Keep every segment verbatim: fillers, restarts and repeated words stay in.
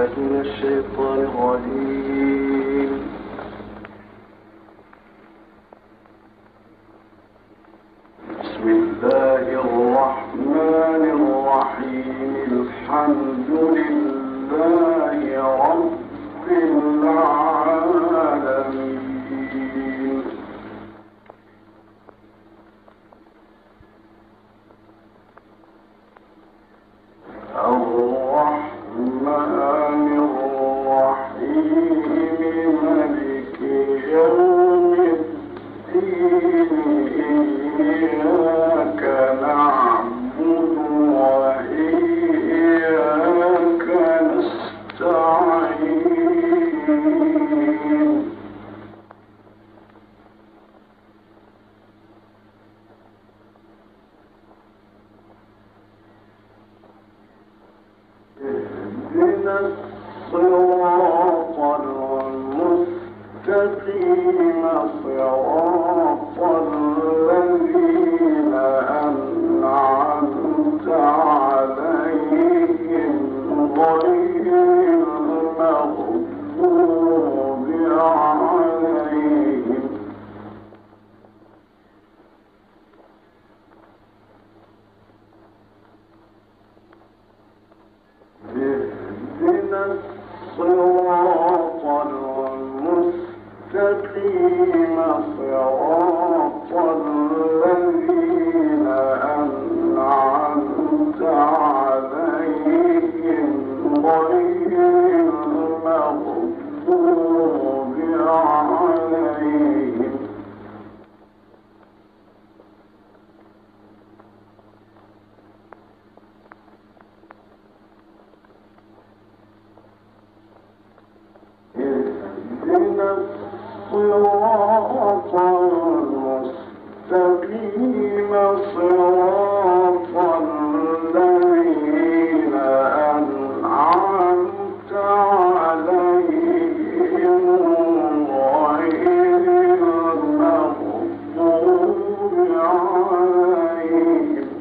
بالله من الشيطان الرجيم. بسم الله الرحمن الرحيم. الحمد لله رب العالمين. الرحمن الرحيم مالك يوم الدين. إياك نعبد وإياك نستعين. اهدنا الصراط المستقيم صراط الذين أنعمت عليهم غير المغضوب عليهم اهدنا الصراط المستقيم صراط الذين أنعمت عليهم غير المغضوب عليهم اهدنا الصراط المستقيم صراط الذين أنعمت عليهم غير المغضوب عليهم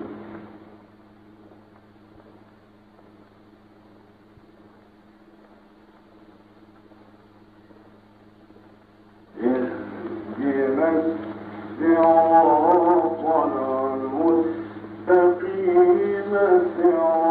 اهدنا الصراط المستقيم صراط